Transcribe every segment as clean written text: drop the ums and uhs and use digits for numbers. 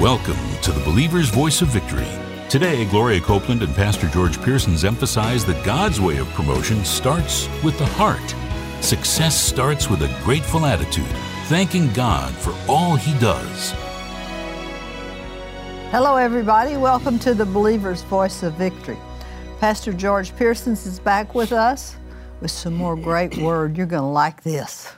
Welcome to the Believer's Voice of Victory. Today, Gloria Copeland and Pastor George Pearsons emphasize that God's way of promotion starts with the heart. Success starts with a grateful attitude, thanking God for all He does. Hello, everybody. Welcome to the Believer's Voice of Victory. Pastor George Pearsons is back with us with some more great word. You're going to like this.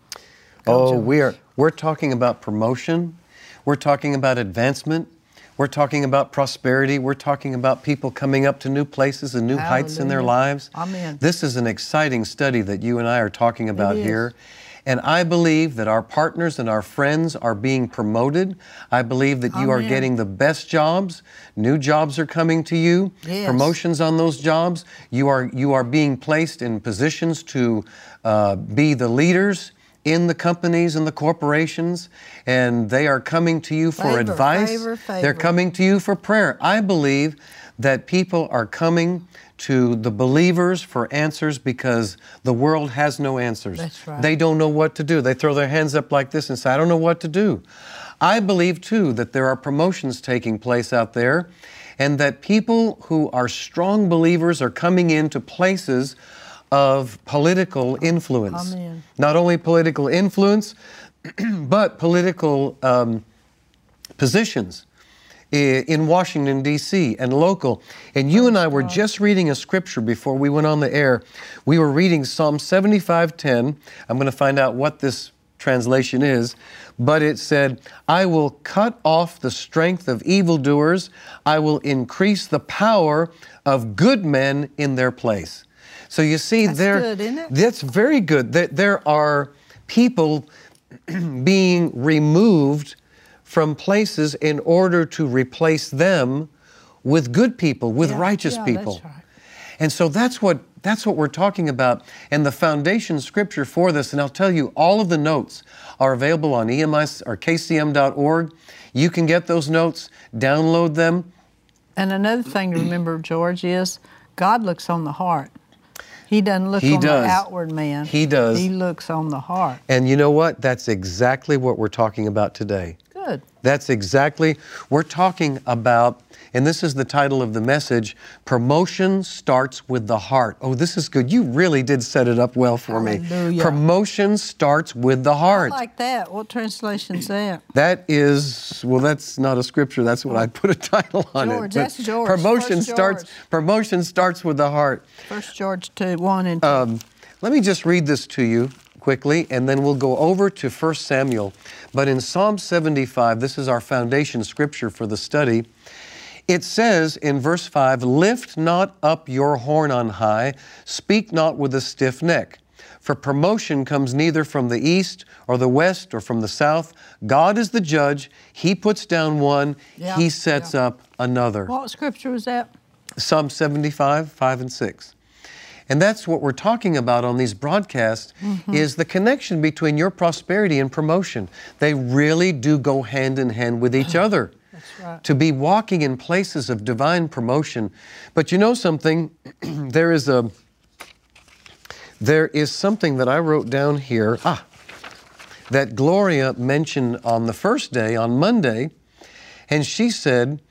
We're talking about promotion. We're talking about advancement. We're talking about prosperity. We're talking about people coming up to new places and new heights in their lives. Amen. This is an exciting study that you and I are talking about here. And I believe that our partners and our friends are being promoted. I believe that you are getting the best jobs. New jobs are coming to you. Yes. Promotions on those jobs. You are being placed in positions to be the leaders in the companies and the corporations, and they are coming to you for advice. They're coming to you for prayer. I believe that people are coming to the believers for answers because the world has no answers. That's right. They don't know what to do. They throw their hands up like this and say, I don't know what to do. I believe, too, that there are promotions taking place out there, and that people who are strong believers are coming into places of political influence. Amen. Not only political influence, but political positions in Washington, D.C. and local. And you and I were just reading a scripture before we went on the air. We were reading Psalm 75:10. I'm going to find out what this translation is, but it said, I will cut off the strength of evildoers. I will increase the power of good men in their place. So you see, that's good, isn't it? That's very good. There are people being removed from places in order to replace them with good people, with righteous people. That's right. And so that's what we're talking about. And the foundation scripture for this, and I'll tell you, all of the notes are available on EMI or KCM.org. You can get those notes, download them. And another thing to remember, George, is God looks on the heart. He doesn't look on the outward man. He does. He looks on the heart. And you know what? That's exactly what we're talking about today. Good. That's exactly, we're talking about, and this is the title of the message, Promotion Starts with the Heart. Oh, this is good. You really did set it up well for me. Promotion starts with the heart. I like that. What translation's that? That is, well, that's not a scripture. That's what I put a title on George, it. that's George. Promotion starts with the heart. 1 George 2:1 and 2. Let me just read this to you quickly, and then we'll go over to 1 Samuel. But in Psalm 75, this is our foundation scripture for the study, it says in verse 5, lift not up your horn on high, speak not with a stiff neck. For promotion comes neither from the east or the west or from the south. God is the judge. He puts down one. He sets up another. What scripture was that? Psalm 75, 5 and 6. And that's what we're talking about on these broadcasts, is the connection between your prosperity and promotion. They really do go hand in hand with each other. That's right. To be walking in places of divine promotion. But you know something? There is something that I wrote down here, that Gloria mentioned on the first day, on Monday, and she said,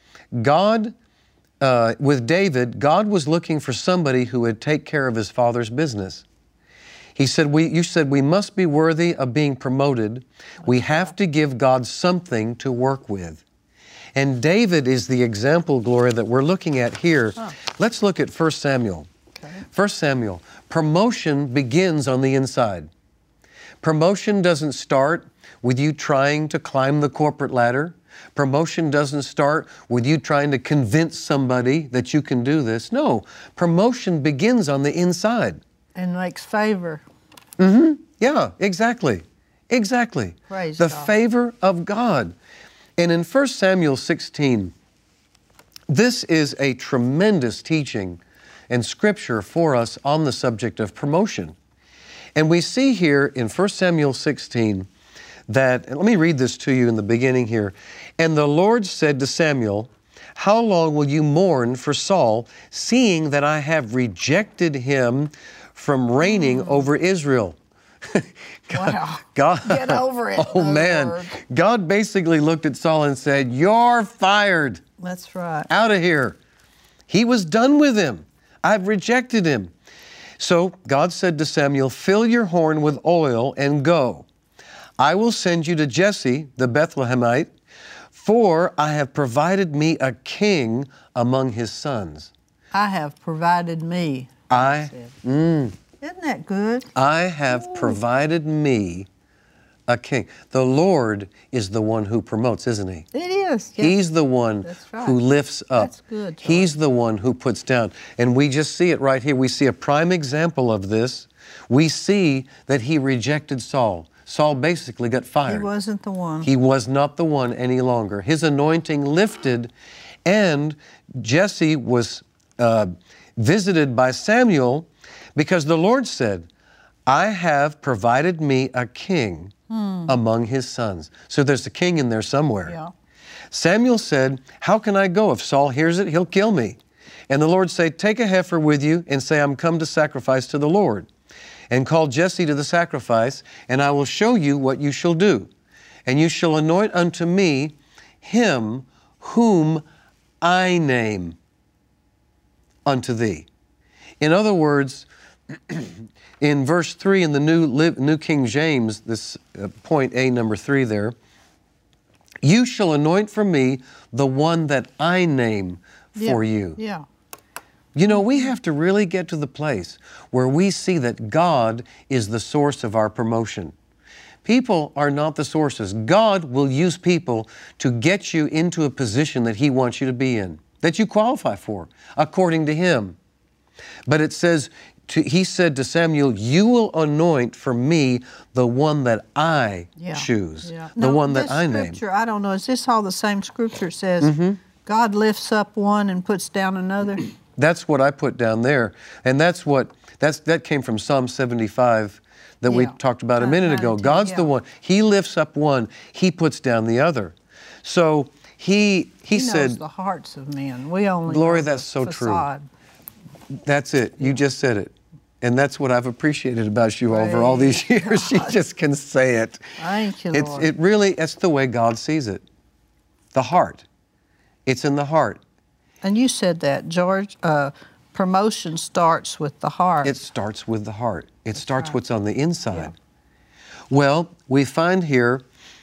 with David, God was looking for somebody who would take care of his father's business. He said, you said we must be worthy of being promoted. We have to give God something to work with. And David is the example, Gloria, that we're looking at here. Let's look at 1 Samuel. Okay. 1 Samuel. Promotion begins on the inside. Promotion doesn't start with you trying to climb the corporate ladder. Promotion doesn't start with you trying to convince somebody that you can do this. No, promotion begins on the inside. And makes favor. Yeah, exactly. Exactly. Praise the God. Favor of God. And in 1 Samuel 16, this is a tremendous teaching and scripture for us on the subject of promotion. And we see here in 1 Samuel 16 that, and let me read this to you in the beginning here. And the Lord said to Samuel, how long will you mourn for Saul, seeing that I have rejected him from reigning over Israel? God, get over it. Oh, man. Lord. God basically looked at Saul and said, "You're fired. That's right. Out of here." He was done with him. I've rejected him. So God said to Samuel, "Fill your horn with oil and go. I will send you to Jesse, the Bethlehemite, for I have provided me a king among his sons." I have provided me. Isn't that good? I have provided me a king. The Lord is the one who promotes, isn't He? It is. Yeah. He's the one right. who lifts up. That's good, George. He's the one who puts down. And we just see it right here. We see a prime example of this. We see that he rejected Saul. Saul basically got fired. He wasn't the one. He was not the one any longer. His anointing lifted, and Jesse was visited by Samuel because the Lord said, "I have provided me a king among his sons." So there's a king in there somewhere. Yeah. Samuel said, "How can I go? If Saul hears it, he'll kill me." And the Lord said, "Take a heifer with you and say, I'm come to sacrifice to the Lord. And call Jesse to the sacrifice, and I will show you what you shall do. And you shall anoint unto me him whom I name unto thee." In other words, in verse 3 in the New King James, this point A, number 3 there, "You shall anoint for me the one that I name for you." Yeah. You know, we have to really get to the place where we see that God is the source of our promotion. People are not the sources. God will use people to get you into a position that He wants you to be in, that you qualify for, according to Him. But it says, He said to Samuel, "You will anoint for me the one that I choose, the one that I name." Scripture, I don't know, is this all the same scripture? It says, God lifts up one and puts down another? That's what I put down there. And that came from Psalm 75 that we talked about a minute ago. God's the one. He lifts up one. He puts down the other. So he said, knows the hearts of men. We only Gloria, know that's so facade. True. That's it. You just said it. And that's what I've appreciated about you over all these years. You just can say it. Thank you, Lord. It's the way God sees it. The heart. It's in the heart. And you said that, George, promotion starts with the heart. It starts with the heart. It starts what's on the inside. Yeah. Well, we find here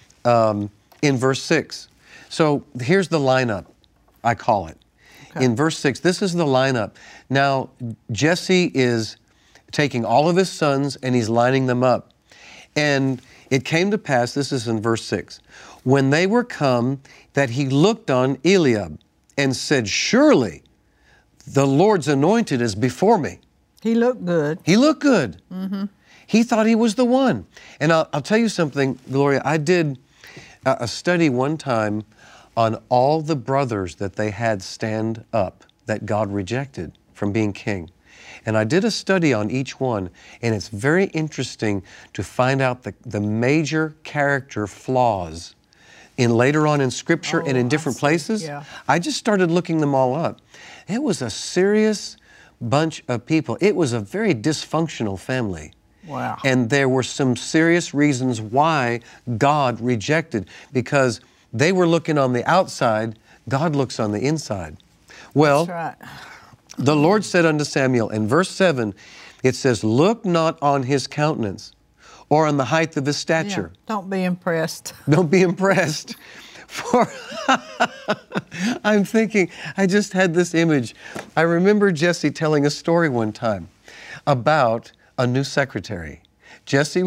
in verse 6. So here's the lineup, I call it. Okay. In verse 6, this is the lineup. Now, Jesse is taking all of his sons and he's lining them up. And it came to pass, this is in verse 6, when they were come, that he looked on Eliab and said, "Surely the Lord's anointed is before me." He looked good. He looked good. Mm-hmm. He thought he was the one. And I'll tell you something, Gloria. I did a study one time on all the brothers that they had stand up that God rejected from being king. And I did a study on each one, and it's very interesting to find out the major character flaws later on in Scripture and in different places. Yeah. I just started looking them all up. It was a serious bunch of people. It was a very dysfunctional family. Wow. And there were some serious reasons why God rejected, because they were looking on the outside, God looks on the inside. Well, that's right. The Lord said unto Samuel, in verse 7, it says, "Look not on his countenance, or on the height of his stature." Yeah, don't be impressed. Don't be impressed. For I'm thinking, I just had this image. I remember Jesse telling a story one time about a new secretary. Jesse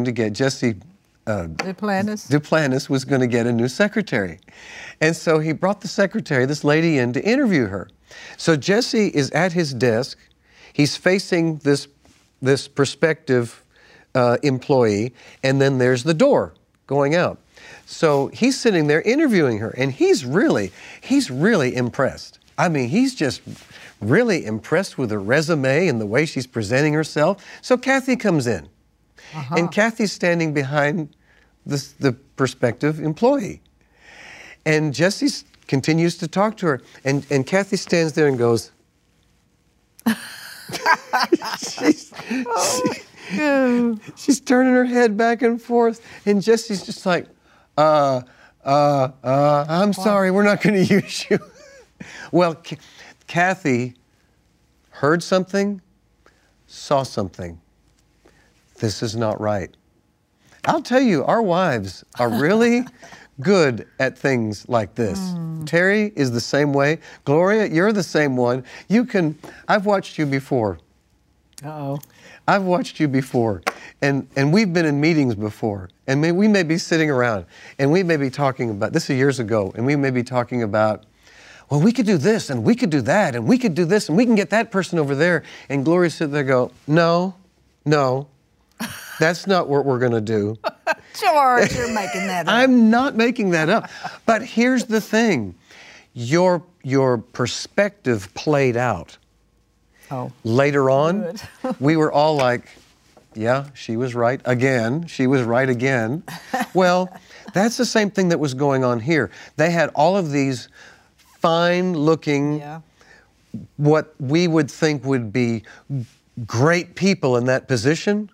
Duplantis was going to get a new secretary. And so he brought the secretary, this lady, in to interview her. So Jesse is at his desk. He's facing this prospective employee, and then there's the door going out. So he's sitting there interviewing her, and he's really impressed. I mean, he's just really impressed with her resume and the way she's presenting herself. So Kathy comes in, and Kathy's standing behind the prospective employee. And Jesse continues to talk to her, and Kathy stands there and goes, She's turning her head back and forth, and Jesse's just like, I'm sorry, we're not going to use you. Well, Kathy heard something, saw something. This is not right. I'll tell you, our wives are really good at things like this. Terry is the same way. Gloria, you're the same one. I've watched you before. Uh-oh. I've watched you before, and we've been in meetings before, and we may be sitting around, and we may be talking about, this is years ago, and we may be talking about, well, we could do this, and we could do that, and we could do this, and we can get that person over there, and Gloria sit there and go, no, that's not what we're going to do. George, you're making that up. I'm not making that up. But here's the thing. Your perspective played out. Oh. Later on, we were all like, yeah, she was right again. She was right again. Well, that's the same thing that was going on here. They had all of these fine-looking, what we would think would be great people in that position.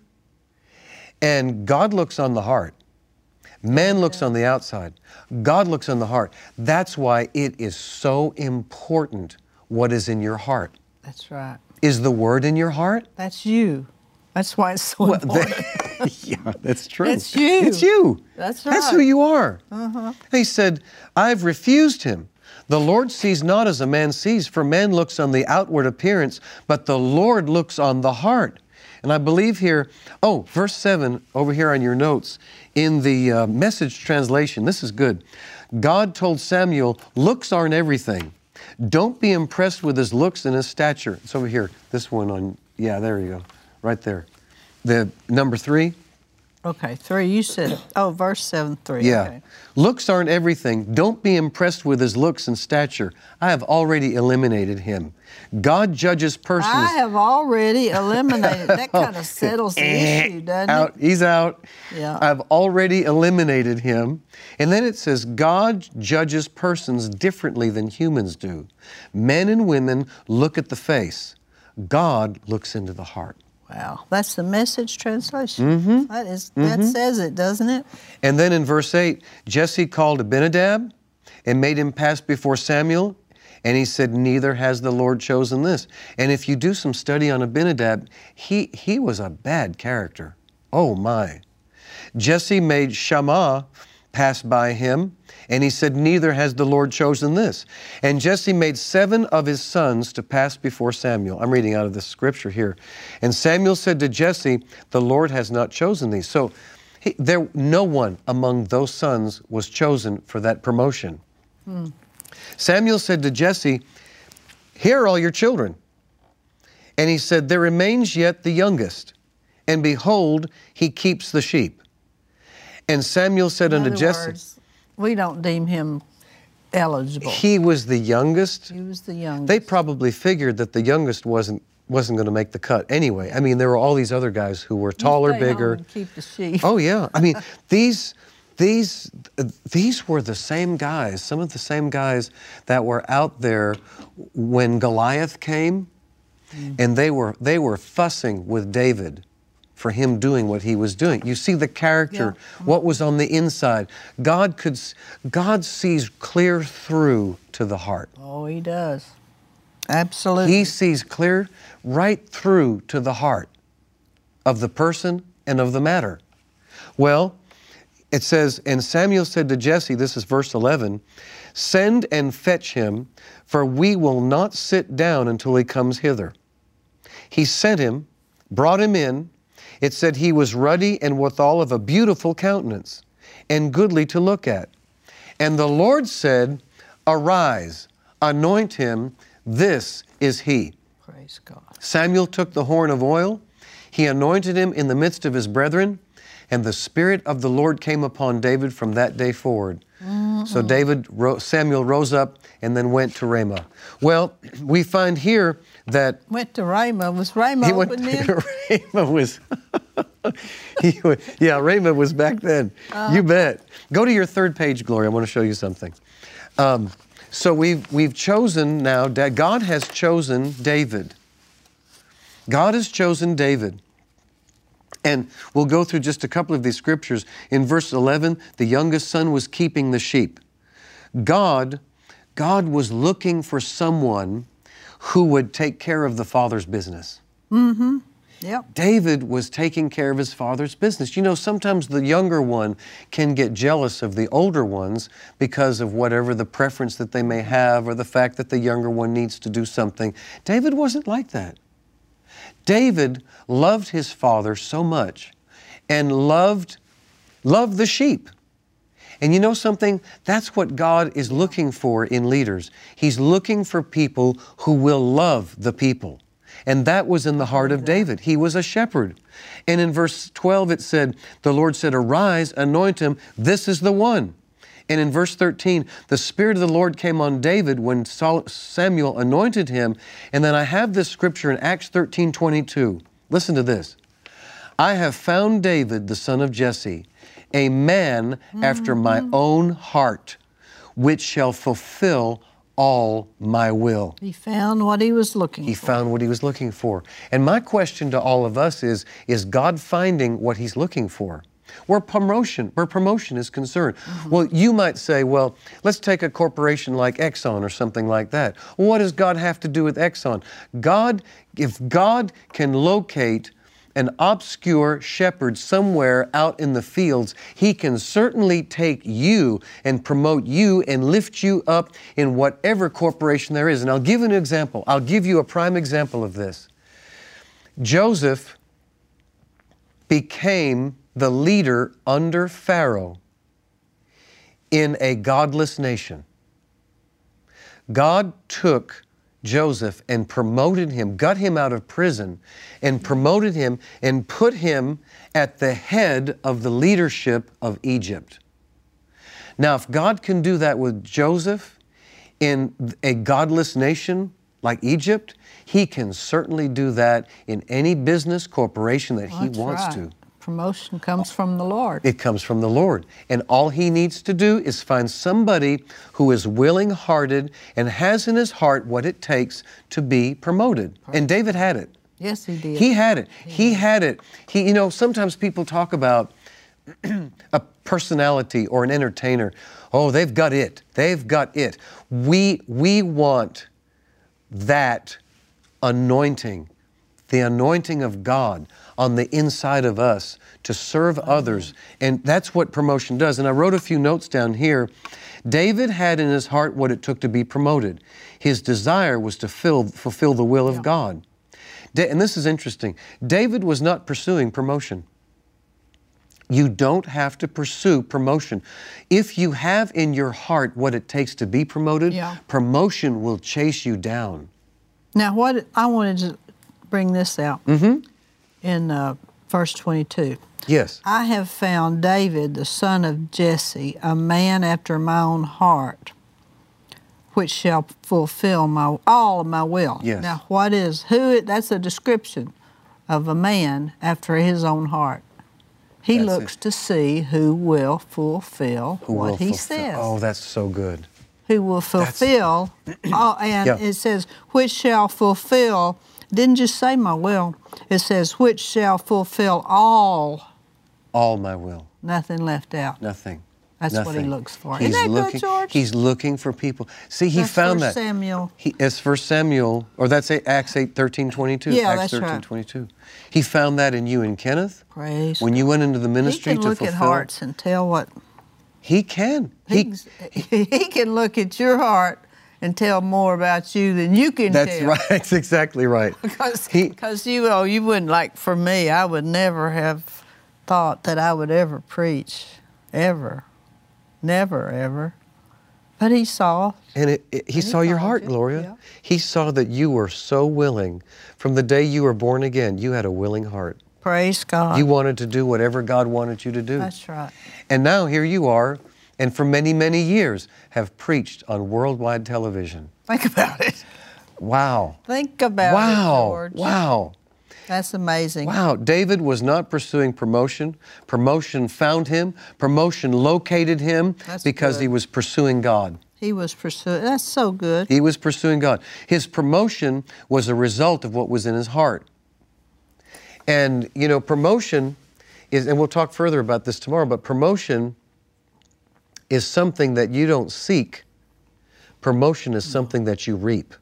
And God looks on the heart. Man looks on the outside. God looks on the heart. That's why it is so important what is in your heart. That's right. Is the Word in your heart? That's you. That's why it's so important. Yeah, that's true. It's you. It's you. That's right. That's who you are. He said, I've refused him. The Lord sees not as a man sees, for man looks on the outward appearance, but the Lord looks on the heart. And I believe here, verse 7 over here on your notes, in the Message translation, this is good. God told Samuel, looks aren't everything. Don't be impressed with his looks and his stature. It's over here, this one on, there you go, right there. The number 3. Okay, 3, you said, verse 7, 3. Yeah. Okay. Looks aren't everything. Don't be impressed with his looks and stature. I have already eliminated him. God judges persons. I have already eliminated. That kind of settles the issue, doesn't it? He's out. Yeah. I've already eliminated him. And then it says, God judges persons differently than humans do. Men and women look at the face. God looks into the heart. Wow, that's the Message translation. That says it, doesn't it? And then in verse 8, Jesse called Abinadab and made him pass before Samuel, and he said, neither has the Lord chosen this. And if you do some study on Abinadab, he was a bad character. Oh my. Jesse made Shammah pass by him, and he said, neither has the Lord chosen this. And Jesse made 7 of his sons to pass before Samuel. I'm reading out of this scripture here. And Samuel said to Jesse, the Lord has not chosen these. So no one among those sons was chosen for that promotion. Samuel said to Jesse, here are all your children. And he said, there remains yet the youngest, and behold, he keeps the sheep. And Samuel said unto Jesse, words, we don't deem him eligible. He was the youngest. He was the youngest. They probably figured that the youngest wasn't going to make the cut anyway. I mean, there were all these other guys who were taller, bigger. And keep the sheep. Oh yeah. I mean, these were the same guys. Some of the same guys that were out there when Goliath came, and they were fussing with David for him doing what he was doing. You see the character, what was on the inside. God sees clear through to the heart. Oh, he does. Absolutely. He sees clear right through to the heart of the person and of the matter. Well, it says, and Samuel said to Jesse, this is verse 11, send and fetch him, for we will not sit down until he comes hither. He sent him, brought him in. It said he was ruddy and withal of a beautiful countenance, and goodly to look at. And the Lord said, arise, anoint him, this is he. Praise God. Samuel took the horn of oil, he anointed him in the midst of his brethren, and the Spirit of the Lord came upon David from that day forward. So Samuel rose up and then went to Ramah. Well, we find here that... Went to Ramah. Was Ramah open then? Ramah was... Ramah was back then. You bet. Go to your 3rd page, Gloria. I want to show you something. So we've chosen now, God has chosen David. God has chosen David. And we'll go through just a couple of these scriptures. In verse 11, the youngest son was keeping the sheep. God was looking for someone who would take care of the father's business. Mm-hmm. Yep. David was taking care of his father's business. You know, sometimes the younger one can get jealous of the older ones because of whatever the preference that they may have or the fact that the younger one needs to do something. David wasn't like that. David loved his father so much and loved the sheep. And you know something? That's what God is looking for in leaders. He's looking for people who will love the people. And that was in the heart of David. He was a shepherd. And in verse 12 it said, the Lord said, arise, anoint him, this is the one. And in verse 13, the Spirit of the Lord came on David when Samuel anointed him. And then I have this scripture in Acts 13:22. Listen to this. I have found David, the son of Jesse, a man after my own heart, which shall fulfill all my will. He found what he was looking for. He found what he was looking for. And my question to all of us is God finding what He's looking for? Where promotion is concerned. Well, you might say, well, let's take a corporation like Exxon or something like that. Well, what does God have to do with Exxon? If God can locate an obscure shepherd somewhere out in the fields, He can certainly take you and promote you and lift you up in whatever corporation there is. And I'll give an example. I'll give you a prime example of this. Joseph became the leader under Pharaoh in a godless nation. God took Joseph and promoted him, got him out of prison and promoted him and put him at the head of the leadership of Egypt. Now, if God can do that with Joseph in a godless nation like Egypt, He can certainly do that in any business corporation that He wants to. Promotion comes from the Lord. It comes from the Lord. And all He needs to do is find somebody who is willing-hearted and has in his heart what it takes to be promoted. And David had it. Yes, he did. He had it. He had it. You know, sometimes people talk about a personality or an entertainer. Oh, they've got it. They've got it. We want that anointing, the anointing of God on the inside of us to serve others. And that's what promotion does. And I wrote a few notes down here. David had in his heart what it took to be promoted. His desire was to fulfill the will of God. And this is interesting. David was not pursuing promotion. You don't have to pursue promotion. If you have in your heart what it takes to be promoted, promotion will chase you down. Now, what I wanted to bring this out. In verse 22. Yes. I have found David, the son of Jesse, a man after my own heart, which shall fulfill all of my will. Yes. Now, that's a description of a man after his own heart. He looks to see who will fulfill what he says. Oh, that's so good. Who will fulfill, it says, which shall fulfill. Didn't just say my will. It says, which shall fulfill all. All my will. Nothing left out. Nothing. That's what He looks for. He's Isn't that looking, good, George? He's looking for people. See, He found that. Samuel. It's 1 Samuel, or that's Acts 13:22. Yeah, Acts that's 13:22. He found that in you and Kenneth. Praise when you went into the ministry to fulfill. He can look at hearts and tell what. He can. He can look at your heart and tell more about you than you can tell. That's right. That's exactly right. Because you wouldn't, like for me, I would never have thought that I would ever preach, ever. Never, ever. But He saw. And He saw your heart, Gloria. Yeah. He saw that you were so willing. From the day you were born again, you had a willing heart. Praise God. You wanted to do whatever God wanted you to do. That's right. And now here you are, and for many, many years have preached on worldwide television. Think about it. Wow. Think about it, George. Wow. That's amazing. Wow. David was not pursuing promotion. Promotion found him. Promotion located him because he was pursuing God. He was pursuing. That's so good. He was pursuing God. His promotion was a result of what was in his heart. And, you know, promotion is, and we'll talk further about this tomorrow, but promotion is something that you don't seek. Promotion is something that you reap.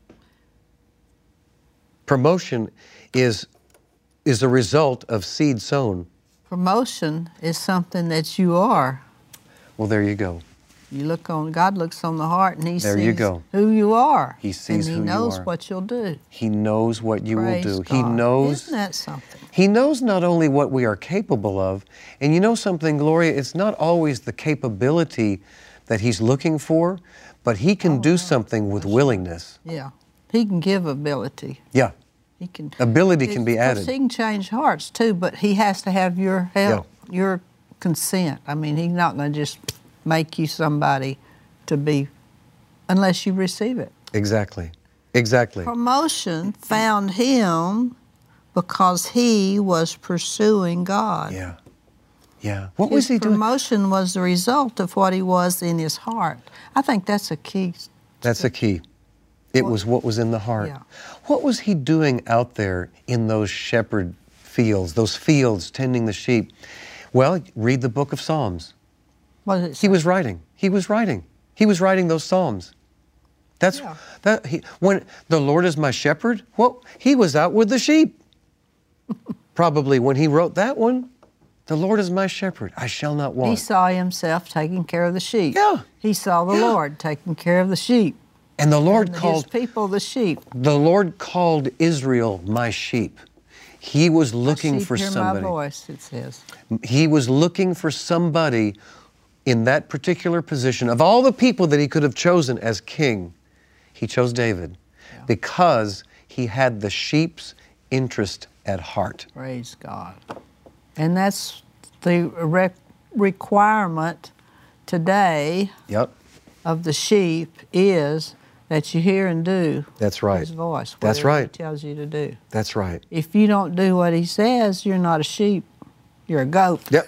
Promotion is a result of seed sown. Promotion is something that you are. Well, there you go. You look on, God looks on the heart and He There you sees go. who you are. He sees and who He you knows are. what you'll do. He knows what you Praise will do. God. He knows. Isn't that something? He knows not only what we are capable of, and you know something, Gloria, it's not always the capability that He's looking for, but He can do something with willingness. Yeah. He can give ability. Yeah. He can. Ability can be Of course, added. He can change hearts too, but He has to have your help, your consent. I mean, He's not going to just make you somebody to be, unless you receive it. Exactly. Exactly. Promotion found him because he was pursuing God. Yeah. Yeah. What was he His doing? promotion was the result of what he was in his heart. I think that's a key. That's a key. It was what was in the heart. Yeah. What was he doing out there in those shepherd fields, those fields tending the sheep? Well, read the book of Psalms. What did it say? He was writing. He was writing. He was writing those Psalms. That's when the Lord is my shepherd. Well, he was out with the sheep. Probably when he wrote that one, the Lord is my shepherd. I shall not want. He saw himself taking care of the sheep. Yeah. He saw the Lord taking care of the sheep. And the Lord And called his people the sheep. the Lord called Israel my sheep. He was looking sheep for hear somebody. my voice, it says. He was looking for somebody in that particular position. Of all the people that he could have chosen as king, he chose David because he had the sheep's interest at heart. Praise God. And that's the requirement today Yep, of the sheep is that you hear and do that's right. His voice. That's whatever right. He tells you to do. That's right. If you don't do what He says, you're not a sheep. You're a goat. Yep.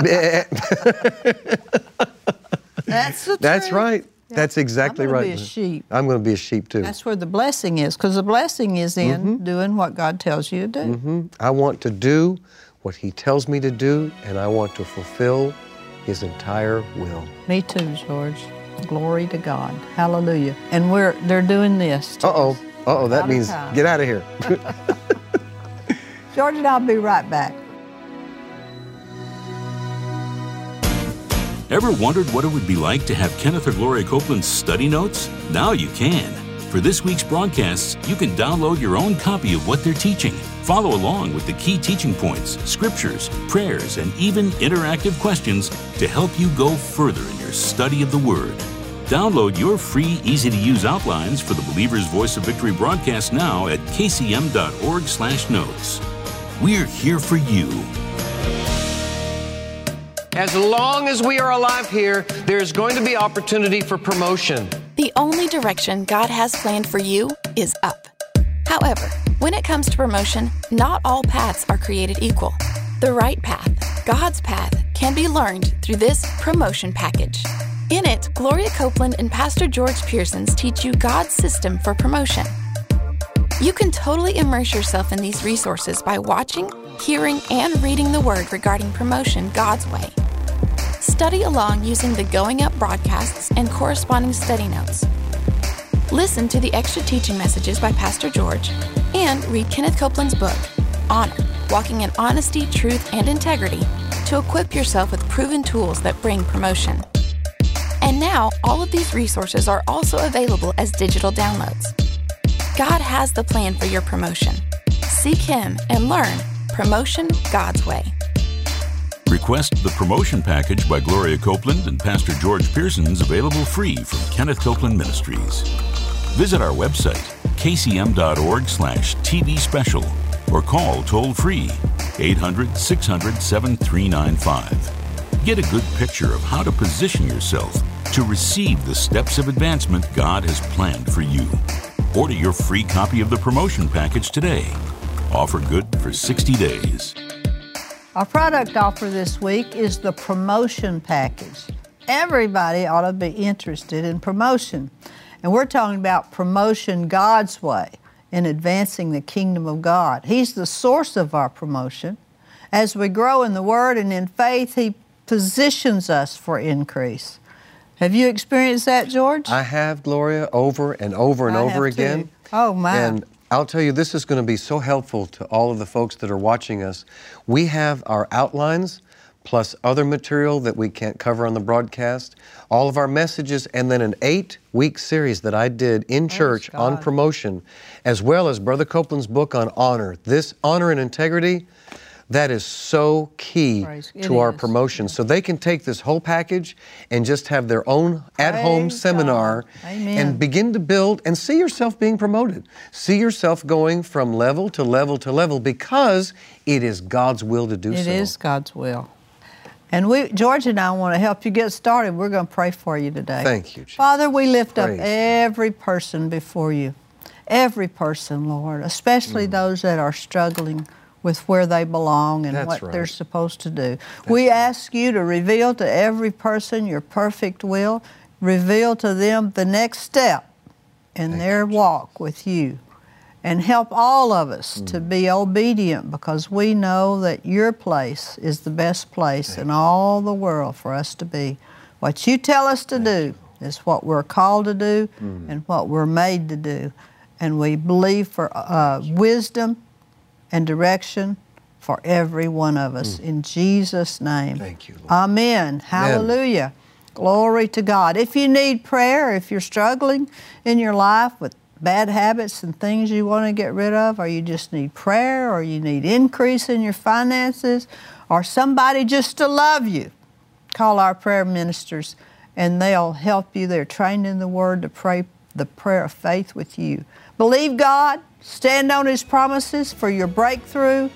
That's the That's truth. right. Yeah. That's exactly I'm right. gonna be a sheep. I'm going to be a sheep too. That's where the blessing is, because the blessing is in doing what God tells you to do. I want to do what he tells me to do, and I want to fulfill his entire will. Me too, George. Glory to God. Hallelujah. And they're doing this. to us. That Out of means time. get out of here. George and I'll be right back. Ever wondered what it would be like to have Kenneth or Gloria Copeland's study notes? Now you can. For this week's broadcasts, you can download your own copy of what they're teaching. Follow along with the key teaching points, scriptures, prayers, and even interactive questions to help you go further in your study of the Word. Download your free, easy-to-use outlines for the Believer's Voice of Victory broadcast now at kcm.org/notes. We're here for you. As long as we are alive here, there's going to be opportunity for promotion. The only direction God has planned for you is up. However, when it comes to promotion, not all paths are created equal. The right path, God's path, can be learned through this promotion package. In it, Gloria Copeland and Pastor George Pearsons teach you God's system for promotion. You can totally immerse yourself in these resources by watching, hearing, and reading the Word regarding promotion God's way. Study along using the Going Up broadcasts and corresponding study notes. Listen to the extra teaching messages by Pastor George and read Kenneth Copeland's book, Honor, Walking in Honesty, Truth, and Integrity, to equip yourself with proven tools that bring promotion. And now, all of these resources are also available as digital downloads. God has the plan for your promotion. Seek Him and learn Promotion God's Way. Request the promotion package by Gloria Copeland and Pastor George Pearsons, available free from Kenneth Copeland Ministries. Visit our website, kcm.org/TV special, or call toll-free 800-600-7395. Get a good picture of how to position yourself to receive the steps of advancement God has planned for you. Order your free copy of the promotion package today. Offer good for 60 days. Our product offer this week is the promotion package. Everybody ought to be interested in promotion. And we're talking about promotion God's way. in advancing the kingdom of God. He's the source of our promotion. As we grow in the Word and in faith, He positions us for increase. Have you experienced that, George? I have, Gloria, over and over and over again. Too. Oh, my. And I'll tell you, this is going to be so helpful to all of the folks that are watching us. We have our outlines, plus other material that we can't cover on the broadcast, all of our messages, and then an 8-week series that I did in church on promotion, as well as Brother Copeland's book on honor. This honor and integrity, that is so key to our promotion. So they can take this whole package and just have their own at-home seminar and begin to build and see yourself being promoted. See yourself going from level to level to level, because it is God's will to do so. It is God's will. And George and I want to help you get started. We're going to pray for you today. Thank you, Jesus. Father, we lift up every person before you. Every person, Lord, especially those that are struggling with where they belong and what they're supposed to do. We ask you to reveal to every person your perfect will. Reveal to them the next step in their walk with you. And help all of us to be obedient, because we know that your place is the best place in all the world for us to be. What you tell us to do is what we're called to do and what we're made to do. And we believe for wisdom and direction for every one of us. In Jesus' name. Thank you, Lord. Amen. Hallelujah. Glory to God. If you need prayer, if you're struggling in your life with bad habits and things you want to get rid of, or you just need prayer, or you need increase in your finances, or somebody just to love you, call our prayer ministers and they'll help you. They're trained in the Word to pray the prayer of faith with you. Believe God, stand on His promises for your breakthrough,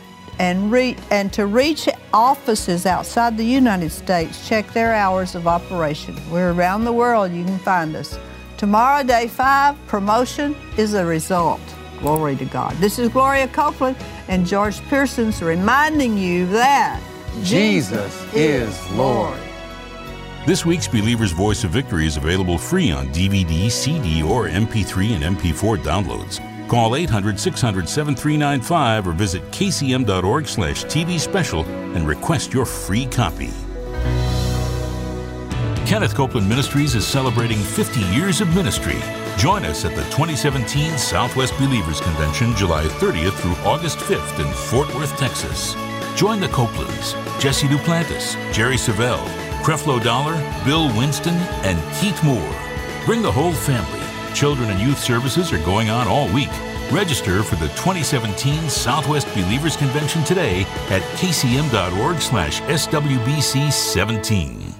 and to reach offices outside the United States, check their hours of operation. We're around the world. You can find us. Tomorrow, day 5, promotion is a result. Glory to God. This is Gloria Copeland and George Pearsons reminding you that Jesus is Lord. This week's Believer's Voice of Victory is available free on DVD, CD, or MP3 and MP4 downloads. Call 800-600-7395 or visit kcm.org/TV special and request your free copy. Kenneth Copeland Ministries is celebrating 50 years of ministry. Join us at the 2017 Southwest Believers Convention, July 30th through August 5th in Fort Worth, Texas. Join the Copelands, Jesse Duplantis, Jerry Savelle, Creflo Dollar, Bill Winston, and Keith Moore. Bring the whole family. Children and youth services are going on all week. Register for the 2017 Southwest Believers Convention today at kcm.org/SWBC17.